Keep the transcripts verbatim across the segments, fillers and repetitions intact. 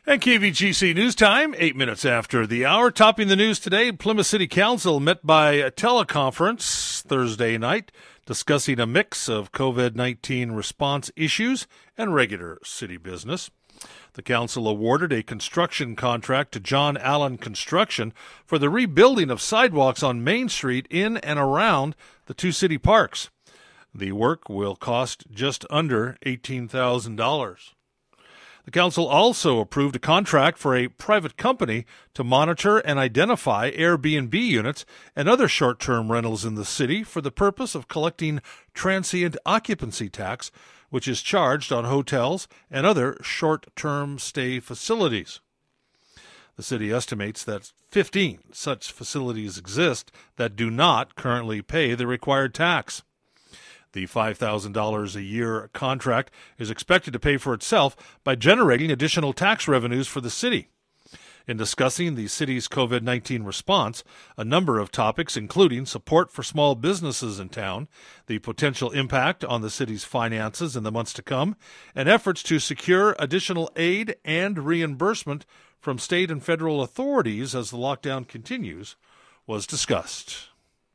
And K V G C News Time, eight minutes after the hour. Topping the news today, Plymouth City Council met by a teleconference Thursday night discussing a mix of COVID nineteen response issues and regular city business. The council awarded a construction contract to John Allen Construction for the rebuilding of sidewalks on Main Street in and around the two city parks. The work will cost just under eighteen thousand dollars. The council also approved a contract for a private company to monitor and identify Airbnb units and other short-term rentals in the city for the purpose of collecting transient occupancy tax, which is charged on hotels and other short-term stay facilities. The city estimates that fifteen such facilities exist that do not currently pay the required tax. The five thousand dollars a year contract is expected to pay for itself by generating additional tax revenues for the city. In discussing the city's COVID nineteen response, a number of topics, including support for small businesses in town, the potential impact on the city's finances in the months to come, and efforts to secure additional aid and reimbursement from state and federal authorities as the lockdown continues, was discussed.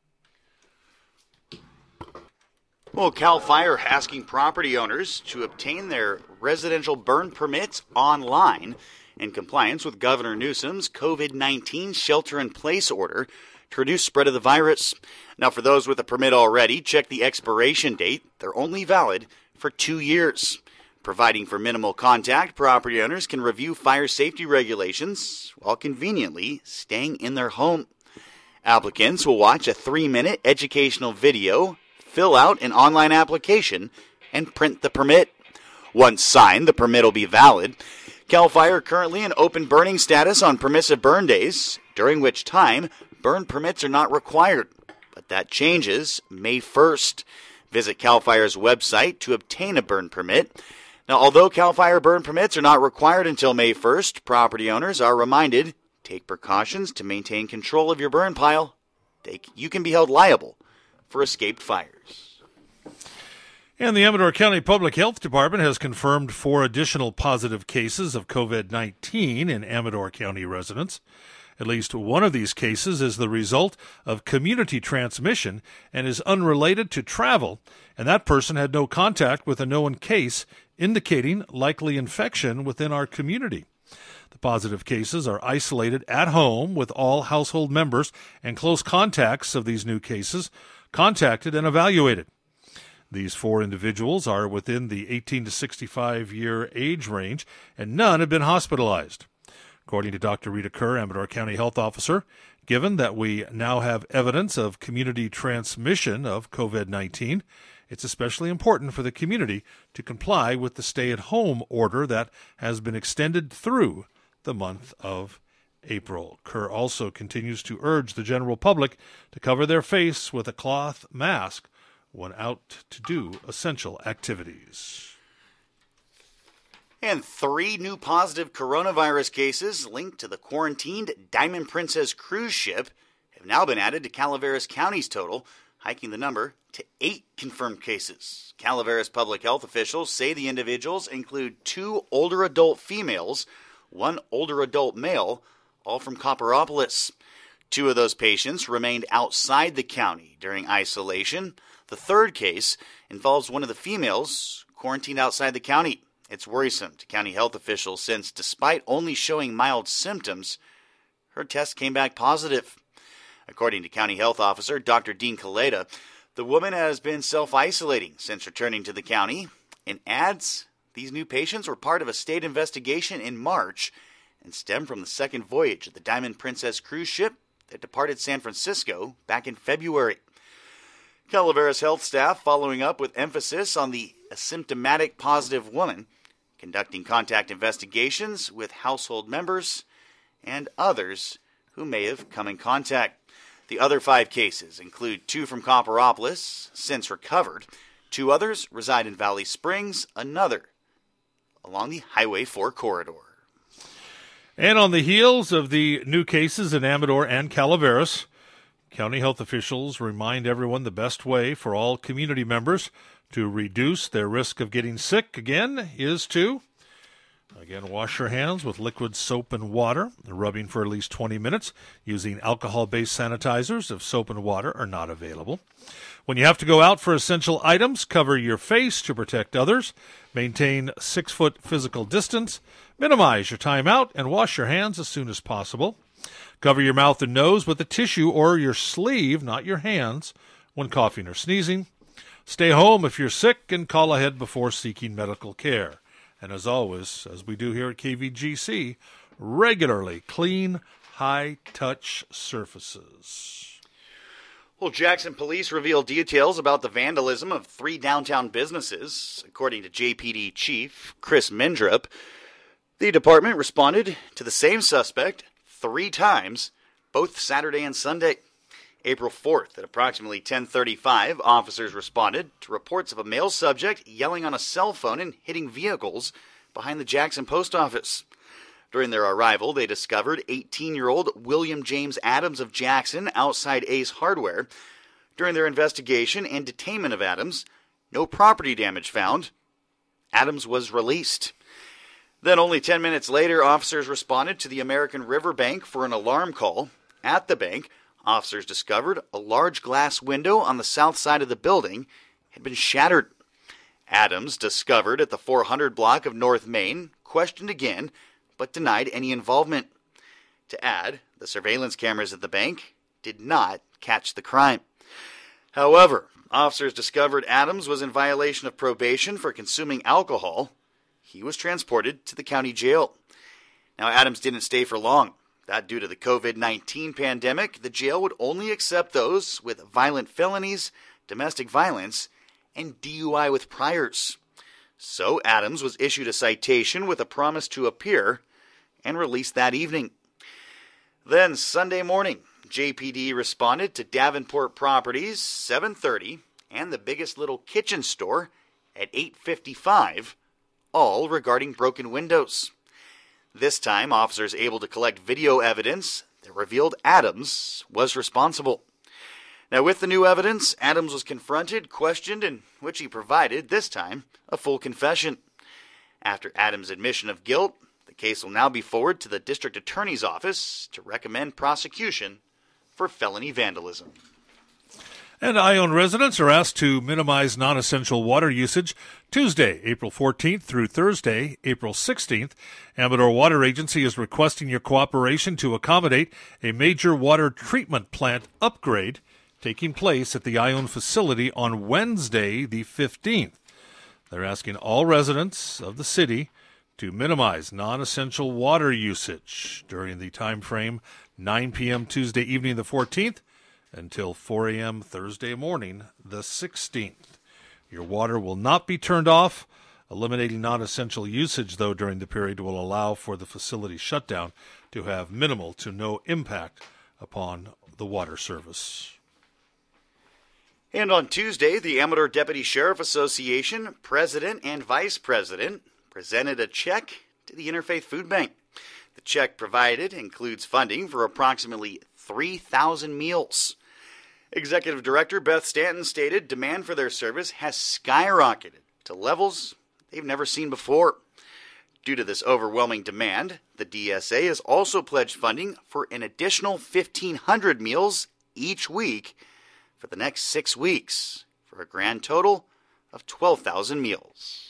Well, CAL FIRE asking property owners to obtain their residential burn permits online in compliance with Governor Newsom's COVID nineteen shelter-in-place order to reduce spread of the virus. Now, for those with a permit already, check the expiration date. They're only valid for two years. Providing for minimal contact, property owners can review fire safety regulations while conveniently staying in their home. Applicants will watch a three-minute educational video, fill out an online application, and print the permit. Once signed, the permit will be valid. CAL FIRE currently in open burning status on permissive burn days, during which time burn permits are not required. But that changes May first. Visit CAL FIRE's website to obtain a burn permit. Now, although CAL FIRE burn permits are not required until May first, property owners are reminded, take precautions to maintain control of your burn pile. They, you can be held liable for escaped fires. And the Amador County Public Health Department has confirmed four additional positive cases of COVID nineteen in Amador County residents. At least one of these cases is the result of community transmission and is unrelated to travel, and that person had no contact with a known case, indicating likely infection within our community. The positive cases are isolated at home with all household members and close contacts of these new cases contacted and evaluated. These four individuals are within the eighteen to sixty-five year age range, and none have been hospitalized. According to Doctor Rita Kerr, Amador County Health Officer, given that we now have evidence of community transmission of COVID nineteen, it's especially important for the community to comply with the stay-at-home order that has been extended through the month of April. Kerr also continues to urge the general public to cover their face with a cloth mask when out to do essential activities. And three new positive coronavirus cases linked to the quarantined Diamond Princess cruise ship have now been added to Calaveras County's total, hiking the number to eight confirmed cases. Calaveras public health officials say the individuals include two older adult females, one older adult male, all from Copperopolis. Two of those patients remained outside the county during isolation. The third case involves one of the females quarantined outside the county. It's worrisome to county health officials since, despite only showing mild symptoms, her test came back positive. According to County Health Officer Doctor Dean Kaleda, the woman has been self-isolating since returning to the county and adds these new patients were part of a state investigation in March and stem from the second voyage of the Diamond Princess cruise ship that departed San Francisco back in February. Calaveras health staff following up with emphasis on the asymptomatic positive woman, conducting contact investigations with household members and others who may have come in contact. The other five cases include two from Copperopolis, since recovered. Two others reside in Valley Springs, another along the Highway four corridor. And on the heels of the new cases in Amador and Calaveras, county health officials remind everyone the best way for all community members to reduce their risk of getting sick again is to Again, wash your hands with liquid soap and water, rubbing for at least twenty minutes, using alcohol-based sanitizers if soap and water are not available. When you have to go out for essential items, cover your face to protect others, maintain six-foot physical distance, minimize your time out, and wash your hands as soon as possible. Cover your mouth and nose with a tissue or your sleeve, not your hands, when coughing or sneezing. Stay home if you're sick and call ahead before seeking medical care. And as always, as we do here at K V G C, regularly clean, high-touch surfaces. Well, Jackson police revealed details about the vandalism of three downtown businesses. According to J P D Chief Chris Mindrup, the department responded to the same suspect three times, both Saturday and Sunday. April fourth, at approximately ten thirty-five, officers responded to reports of a male subject yelling on a cell phone and hitting vehicles behind the Jackson post office. During their arrival, they discovered eighteen-year-old William James Adams of Jackson outside Ace Hardware. During their investigation and detainment of Adams, no property damage found. Adams was released. Then only ten minutes later, officers responded to the American River Bank for an alarm call. At the bank, officers discovered a large glass window on the south side of the building had been shattered. Adams, discovered at the four hundred block of North Main, questioned again, but denied any involvement. To add, the surveillance cameras at the bank did not catch the crime. However, officers discovered Adams was in violation of probation for consuming alcohol. He was transported to the county jail. Now, Adams didn't stay for long. That due to the covid nineteen pandemic, the jail would only accept those with violent felonies, domestic violence, and D U I with priors. So Adams was issued a citation with a promise to appear and released that evening. Then Sunday morning, J P D responded to Davenport Properties, seven thirty, and the Biggest Little Kitchen Store at eight fifty-five, all regarding broken windows. This time, officers able to collect video evidence that revealed Adams was responsible. Now, with the new evidence, Adams was confronted, questioned, in which he provided, this time, a full confession. After Adams' admission of guilt, the case will now be forwarded to the district attorney's office to recommend prosecution for felony vandalism. And Ione residents are asked to minimize non-essential water usage Tuesday, April fourteenth through Thursday, April sixteenth. Amador Water Agency is requesting your cooperation to accommodate a major water treatment plant upgrade taking place at the Ione facility on Wednesday, the fifteenth. They're asking all residents of the city to minimize non-essential water usage during the time frame nine p.m. Tuesday evening the fourteenth until four a.m. Thursday morning the sixteenth. Your water will not be turned off. Eliminating non-essential usage, though, during the period will allow for the facility shutdown to have minimal to no impact upon the water service. And on Tuesday, the Amador Deputy Sheriff Association President and Vice President presented a check to the Interfaith Food Bank. The check provided includes funding for approximately three thousand meals. Executive Director Beth Stanton stated demand for their service has skyrocketed to levels they've never seen before. Due to this overwhelming demand, the D S A has also pledged funding for an additional fifteen hundred meals each week for the next six weeks, for a grand total of twelve thousand meals.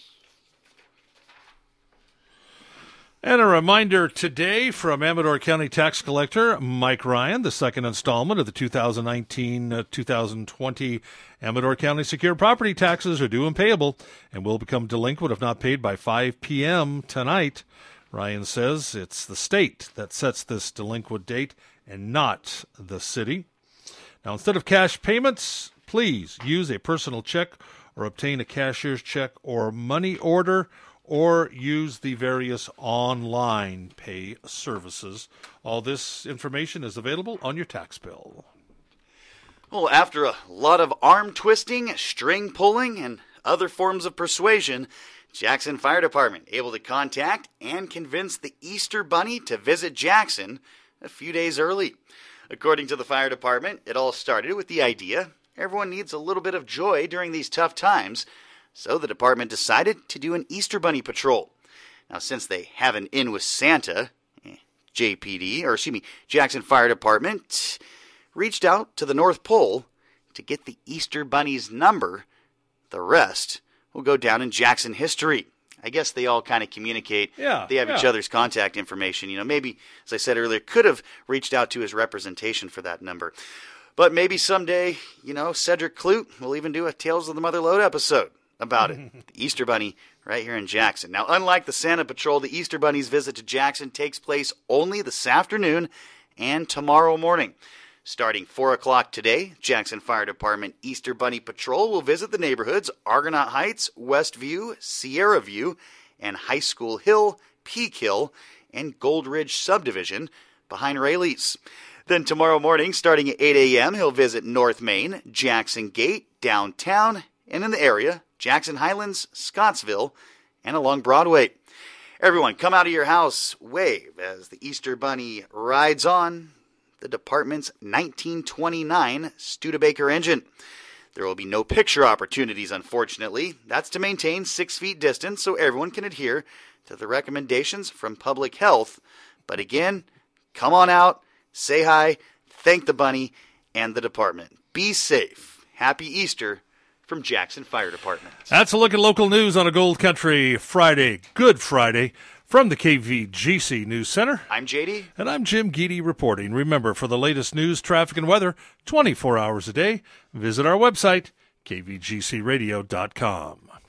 And a reminder today from Amador County Tax Collector Mike Ryan, the second installment of the two thousand nineteen two thousand twenty Amador County Secure Property Taxes are due and payable and will become delinquent if not paid by five p.m. tonight. Ryan says it's the state that sets this delinquent date and not the city. Now, instead of cash payments, please use a personal check or obtain a cashier's check or money order, or use the various online pay services. All this information is available on your tax bill. Well, after a lot of arm twisting, string pulling, and other forms of persuasion, Jackson Fire Department able to contact and convince the Easter Bunny to visit Jackson a few days early. According to the fire department, it all started with the idea everyone needs a little bit of joy during these tough times, so the department decided to do an Easter Bunny patrol. Now, since they have an In with Santa, J P D, or excuse me, Jackson Fire Department, reached out to the North Pole to get the Easter Bunny's number. The rest will go down in Jackson history. I guess they all kind of communicate. Yeah, they have yeah. each other's contact information. You know, maybe, as I said earlier, could have reached out to his representation for that number. But maybe someday, you know, Cedric Clute will even do a Tales of the Mother Lode episode about it. The Easter Bunny right here in Jackson. Now, unlike the Santa Patrol, the Easter Bunny's visit to Jackson takes place only this afternoon and tomorrow morning. Starting four o'clock today, Jackson Fire Department Easter Bunny Patrol will visit the neighborhoods Argonaut Heights, Westview, Sierra View, and High School Hill, Peak Hill, and Gold Ridge Subdivision behind Rayleigh's. Then tomorrow morning, starting at eight a.m., he'll visit North Main, Jackson Gate, downtown, and in the area, Jackson Highlands, Scottsville, and along Broadway. Everyone, come out of your house, wave as the Easter Bunny rides on the department's nineteen twenty-nine Studebaker engine. There will be no picture opportunities, unfortunately. That's to maintain six feet distance so everyone can adhere to the recommendations from public health. But again, come on out, say hi, thank the bunny and the department. Be safe. Happy Easter from Jackson Fire Department. That's a look at local news on a Gold Country Friday, Good Friday. From the K V G C News Center, I'm J D. And I'm Jim Geedy reporting. Remember, for the latest news, traffic, and weather, twenty-four hours a day, visit our website, k v g c radio dot com.